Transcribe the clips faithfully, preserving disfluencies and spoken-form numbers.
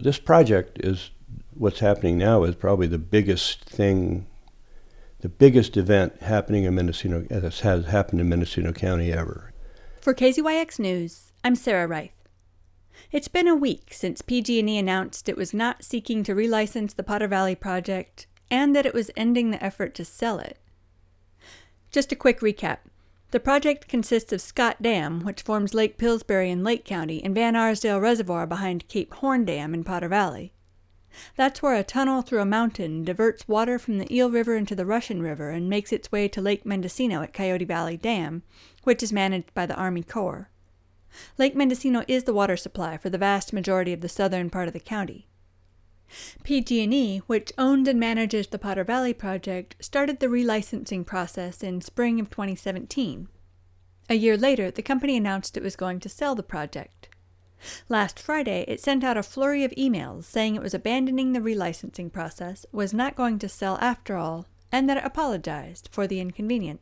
this project is, what's happening now is probably the biggest thing, the biggest event happening in Mendocino, that has happened in Mendocino County ever. For K Z Y X News, I'm Sarah Reith. It's been a week since P G and E announced it was not seeking to relicense the Potter Valley project and that it was ending the effort to sell it. Just a quick recap. The project consists of Scott Dam, which forms Lake Pillsbury in Lake County, and Van Arsdale Reservoir behind Cape Horn Dam in Potter Valley. That's where a tunnel through a mountain diverts water from the Eel River into the Russian River and makes its way to Lake Mendocino at Coyote Valley Dam, which is managed by the Army Corps. Lake Mendocino is the water supply for the vast majority of the southern part of the county. P G and E, which owned and manages the Potter Valley project, started the relicensing process in spring of twenty seventeen. A year later, the company announced it was going to sell the project. Last Friday, it sent out a flurry of emails saying it was abandoning the relicensing process, was not going to sell after all, and that it apologized for the inconvenience.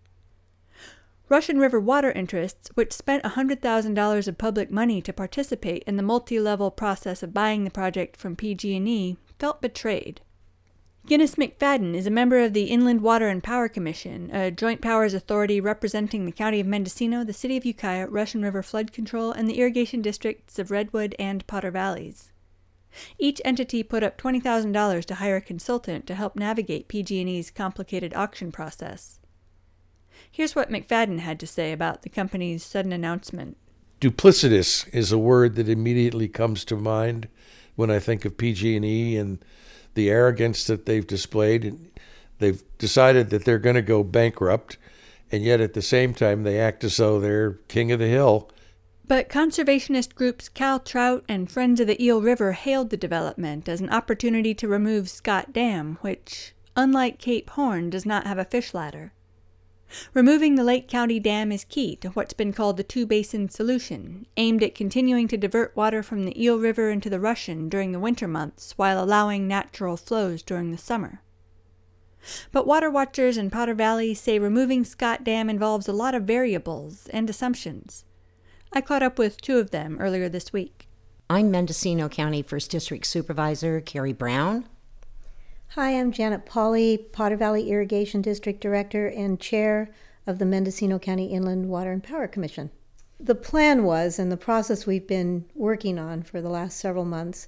Russian River water interests, which spent one hundred thousand dollars of public money to participate in the multi-level process of buying the project from P G and E, felt betrayed. Guinness McFadden is a member of the Inland Water and Power Commission, a joint powers authority representing the County of Mendocino, the City of Ukiah, Russian River Flood Control, and the irrigation districts of Redwood and Potter Valleys. Each entity put up twenty thousand dollars to hire a consultant to help navigate P G and E's complicated auction process. Here's what McFadden had to say about the company's sudden announcement. Duplicitous is a word that immediately comes to mind when I think of P G and E and the arrogance that they've displayed. They've decided that they're going to go bankrupt, and yet at the same time they act as though they're king of the hill. But conservationist groups Cal Trout and Friends of the Eel River hailed the development as an opportunity to remove Scott Dam, which, unlike Cape Horn, does not have a fish ladder. Removing the Lake County Dam is key to what's been called the two-basin solution, aimed at continuing to divert water from the Eel River into the Russian during the winter months while allowing natural flows during the summer. But water watchers in Potter Valley say removing Scott Dam involves a lot of variables and assumptions. I caught up with two of them earlier this week. I'm Mendocino County First District Supervisor Carrie Brown. Hi, I'm Janet Pauley, Potter Valley Irrigation District Director and Chair of the Mendocino County Inland Water and Power Commission. The plan was, and the process we've been working on for the last several months,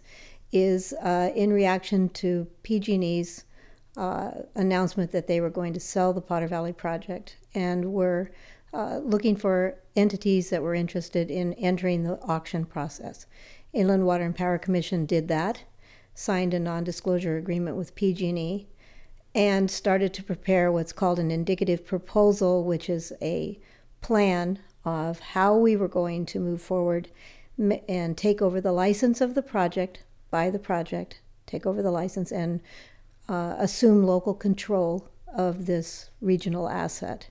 is uh, in reaction to P G and E's uh, announcement that they were going to sell the Potter Valley project, and we're uh, looking for entities that were interested in entering the auction process. Inland Water and Power Commission did that, signed a non-disclosure agreement with P G and E, and started to prepare what's called an indicative proposal, which is a plan of how we were going to move forward and take over the license of the project, buy the project, take over the license, and uh, assume local control of this regional asset.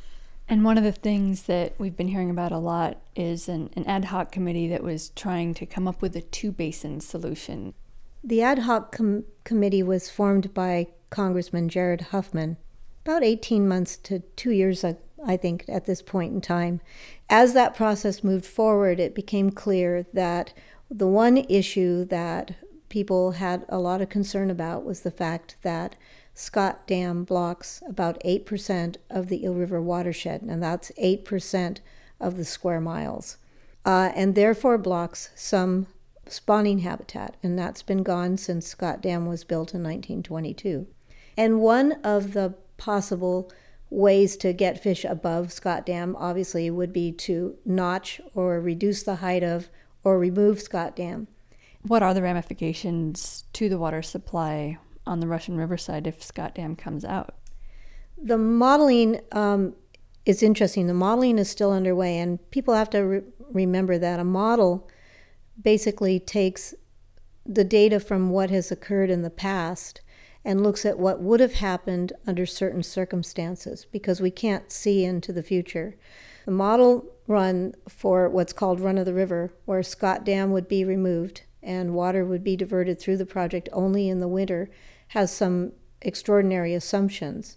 And one of the things that we've been hearing about a lot is an, an ad hoc committee that was trying to come up with a two-basin solution. The ad hoc com- committee was formed by Congressman Jared Huffman about eighteen months to two years, I think, at this point in time. As that process moved forward, it became clear that the one issue that people had a lot of concern about was the fact that Scott Dam blocks about eight percent of the Eel River watershed, and that's eight percent of the square miles, uh, and therefore blocks some spawning habitat, and that's been gone since Scott Dam was built in nineteen twenty-two. And one of the possible ways to get fish above Scott Dam, obviously, would be to notch or reduce the height of or remove Scott Dam. What are the ramifications to the water supply on the Russian River side if Scott Dam comes out? The modeling um, is interesting. The modeling is still underway, and people have to re- remember that a model basically takes the data from what has occurred in the past and looks at what would have happened under certain circumstances, because we can't see into the future. The model run for what's called Run of the River, where Scott Dam would be removed and water would be diverted through the project only in the winter, has some extraordinary assumptions.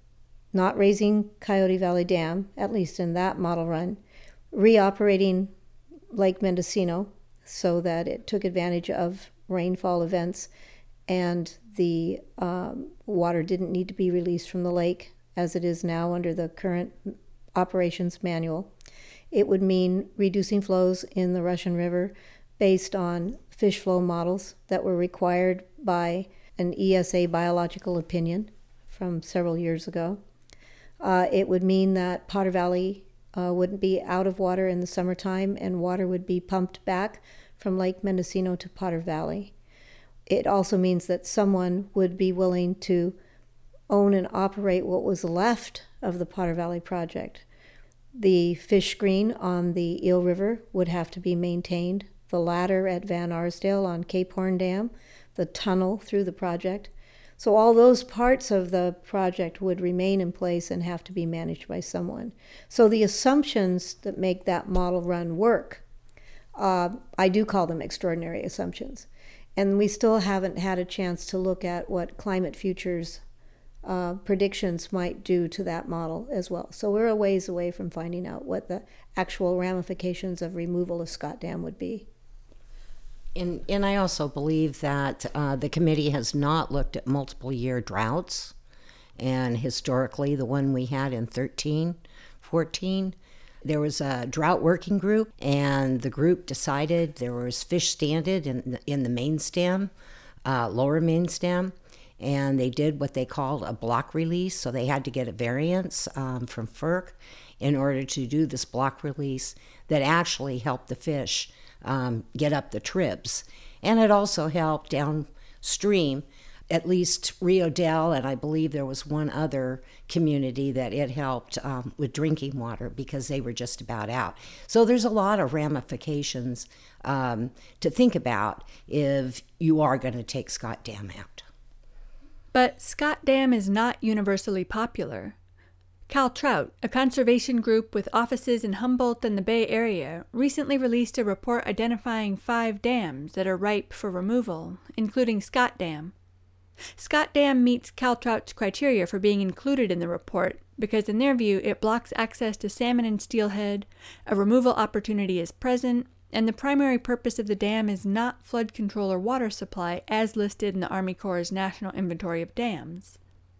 Not raising Coyote Valley Dam, at least in that model run, reoperating Lake Mendocino so that it took advantage of rainfall events, and the um, water didn't need to be released from the lake as it is now under the current operations manual. It would mean reducing flows in the Russian River based on fish flow models that were required by an E S A biological opinion from several years ago. Uh, it would mean that Potter Valley uh, wouldn't be out of water in the summertime, and water would be pumped back from Lake Mendocino to Potter Valley. It also means that someone would be willing to own and operate what was left of the Potter Valley project. The fish screen on the Eel River would have to be maintained, the ladder at Van Arsdale on Cape Horn Dam, the tunnel through the project. So all those parts of the project would remain in place and have to be managed by someone. So the assumptions that make that model run work, uh, I do call them extraordinary assumptions. And we still haven't had a chance to look at what Climate Futures uh, predictions might do to that model as well. So we're a ways away from finding out what the actual ramifications of removal of Scott Dam would be. And, and I also believe that uh, the committee has not looked at multiple year droughts. And historically, the one we had in thirteen, fourteen, there was a drought working group, and the group decided there was fish standard in the, in the main stem, uh, lower main stem, and they did what they called a block release. So they had to get a variance um, from F E R C in order to do this block release that actually helped the fish Um, get up the tribs. And it also helped downstream, at least Rio Dell, and I believe there was one other community that it helped um, with drinking water because they were just about out. So there's a lot of ramifications um, to think about if you are going to take Scott Dam out. But Scott Dam is not universally popular. Cal Trout, a conservation group with offices in Humboldt and the Bay Area, recently released a report identifying five dams that are ripe for removal, including Scott Dam. Scott Dam meets Cal Trout's criteria for being included in the report because, in their view, it blocks access to salmon and steelhead, a removal opportunity is present, and the primary purpose of the dam is not flood control or water supply as listed in the Army Corps' National Inventory of Dams.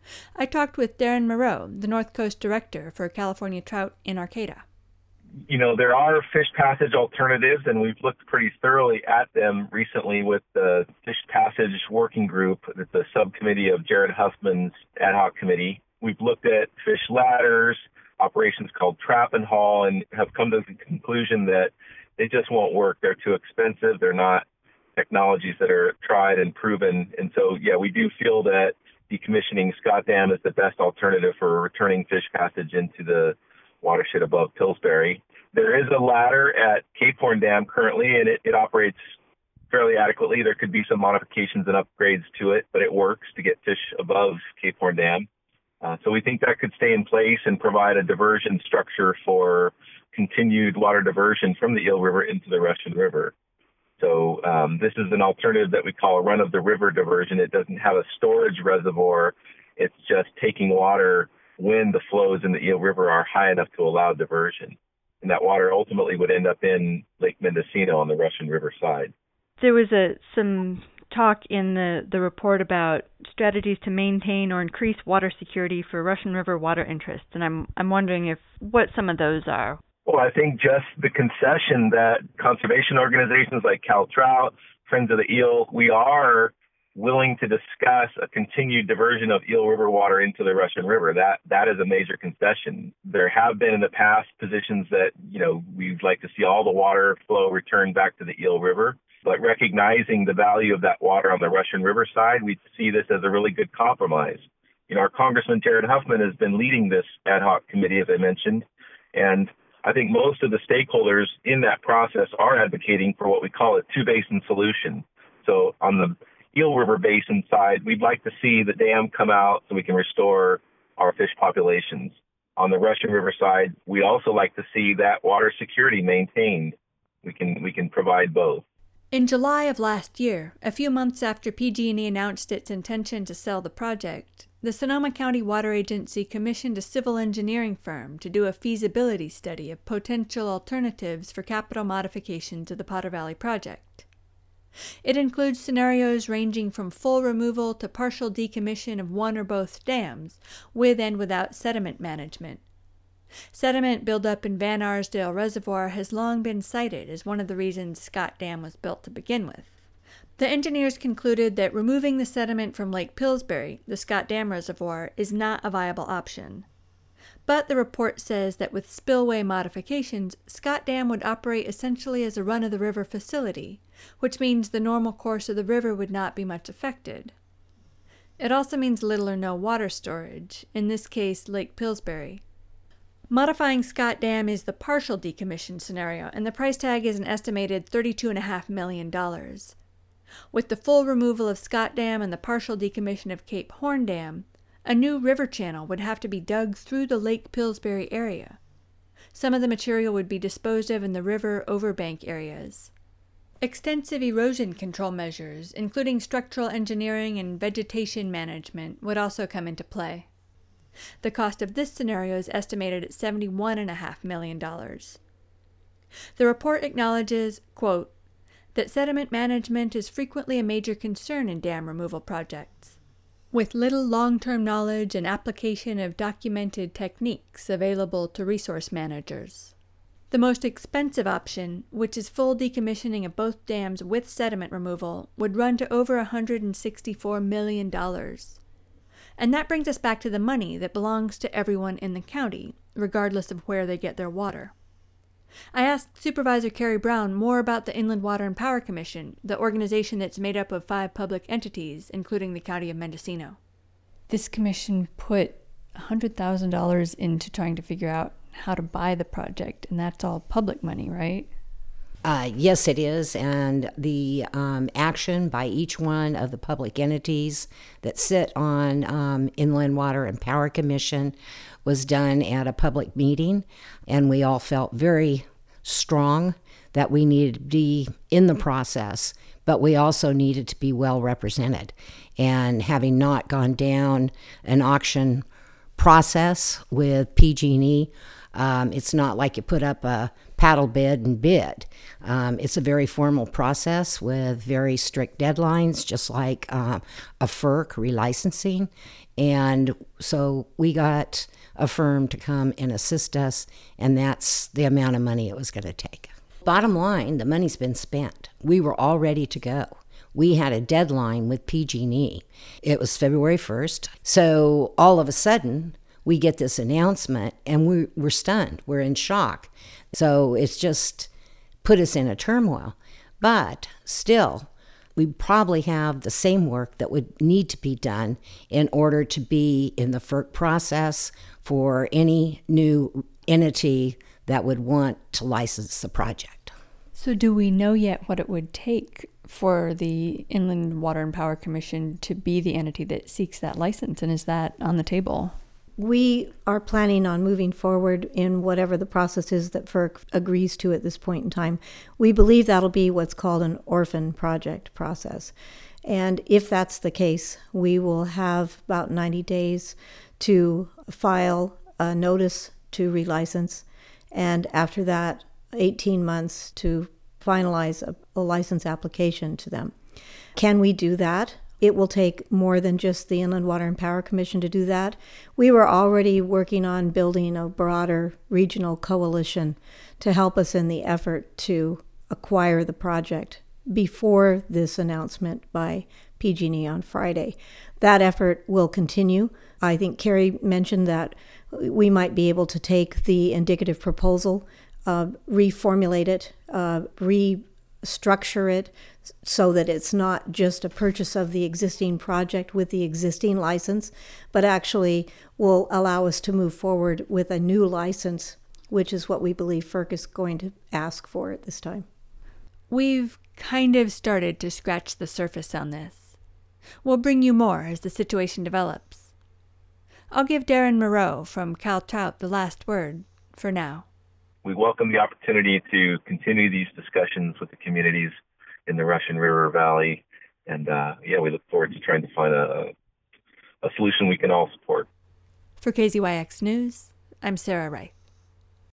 I talked with Darren Moreau, the North Coast Director for California Trout in Arcata. You know, there are fish passage alternatives, and we've looked pretty thoroughly at them recently with the Fish Passage Working Group, the subcommittee of Jared Huffman's ad hoc committee. We've looked at fish ladders, operations called trap and haul, and have come to the conclusion that they just won't work. They're too expensive. They're not technologies that are tried and proven. And so, yeah, we do feel that decommissioning Scott Dam is the best alternative for returning fish passage into the watershed above Pillsbury. There is a ladder at Cape Horn Dam currently, and it, it operates fairly adequately. There could be some modifications and upgrades to it, but it works to get fish above Cape Horn Dam. Uh, so we think that could stay in place and provide a diversion structure for continued water diversion from the Eel River into the Russian River. So um, this is an alternative that we call a run-of-the-river diversion. It doesn't have a storage reservoir. It's just taking water when the flows in the Eel River are high enough to allow diversion. And that water ultimately would end up in Lake Mendocino on the Russian River side. There was a, some talk in the, the report about strategies to maintain or increase water security for Russian River water interests, and I'm I'm wondering if what some of those are. Well, I think just the concession that conservation organizations like Cal Trout, Friends of the Eel, we are willing to discuss a continued diversion of Eel River water into the Russian River. That that is a major concession. There have been in the past positions that, you know, we'd like to see all the water flow return back to the Eel River. But recognizing the value of that water on the Russian River side, we see this as a really good compromise. You know, our Congressman Jared Huffman has been leading this ad hoc committee, as I mentioned, and I think most of the stakeholders in that process are advocating for what we call a two-basin solution. So on the Eel River Basin side, we'd like to see the dam come out so we can restore our fish populations. On the Russian River side, we'd also like to see that water security maintained. We can we can provide both. In July of last year, a few months after P G and E announced its intention to sell the project, the Sonoma County Water Agency commissioned a civil engineering firm to do a feasibility study of potential alternatives for capital modifications of the Potter Valley project. It includes scenarios ranging from full removal to partial decommission of one or both dams, with and without sediment management. Sediment buildup in Van Arsdale Reservoir has long been cited as one of the reasons Scott Dam was built to begin with. The engineers concluded that removing the sediment from Lake Pillsbury, the Scott Dam Reservoir, is not a viable option. But the report says that with spillway modifications, Scott Dam would operate essentially as a run-of-the-river facility, which means the normal course of the river would not be much affected. It also means little or no water storage, in this case Lake Pillsbury. Modifying Scott Dam is the partial decommission scenario, and the price tag is an estimated thirty-two point five million dollars. With the full removal of Scott Dam and the partial decommission of Cape Horn Dam, a new river channel would have to be dug through the Lake Pillsbury area. Some of the material would be disposed of in the river overbank areas. Extensive erosion control measures, including structural engineering and vegetation management, would also come into play. The cost of this scenario is estimated at seventy-one point five million dollars. The report acknowledges, quote, that sediment management is frequently a major concern in dam removal projects. With little long-term knowledge and application of documented techniques available to resource managers. The most expensive option, which is full decommissioning of both dams with sediment removal, would run to over one hundred sixty-four million dollars. And that brings us back to the money that belongs to everyone in the county, regardless of where they get their water. I asked Supervisor Carrie Brown more about the Inland Water and Power Commission, the organization that's made up of five public entities, including the County of Mendocino. This commission put one hundred thousand dollars into trying to figure out how to buy the project, and that's all public money, right? Uh, yes, it is, and the um, action by each one of the public entities that sit on um, Inland Water and Power Commission was done at a public meeting, and we all felt very strong that we needed to be in the process, but we also needed to be well represented. And having not gone down an auction process with P G and E, um, it's not like you put up a paddle bid and bid. Um, it's a very formal process with very strict deadlines, just like uh, a F E R C relicensing. And so we got a firm to come and assist us, and that's the amount of money it was going to take. Bottom line, the money's been spent. We were all ready to go. We had a deadline with P G and E. It was February first. So all of a sudden, we get this announcement, and we, we're stunned. We're in shock. So it's just put us in a turmoil. But still, we probably have the same work that would need to be done in order to be in the F E R C process for any new entity that would want to license the project. So do we know yet what it would take for the Inland Water and Power Commission to be the entity that seeks that license, and is that on the table? We are planning on moving forward in whatever the process is that F E R C agrees to at this point in time. We believe that'll be what's called an orphan project process. And if that's the case, we will have about ninety days to file a notice to relicense, and after that, eighteen months to finalize a, a license application to them. Can we do that? It will take more than just the Inland Water and Power Commission to do that. We were already working on building a broader regional coalition to help us in the effort to acquire the project before this announcement by P G and E on Friday. That effort will continue. I think Carrie mentioned that we might be able to take the indicative proposal, uh, reformulate it, uh, restructure it so that it's not just a purchase of the existing project with the existing license, but actually will allow us to move forward with a new license, which is what we believe F E R C is going to ask for at this time. We've kind of started to scratch the surface on this. We'll bring you more as the situation develops. I'll give Darren Moreau from Cal Trout the last word for now. We welcome the opportunity to continue these discussions with the communities in the Russian River Valley. And uh, yeah, we look forward to trying to find a, a solution we can all support. For K Z Y X News, I'm Sarah Reith.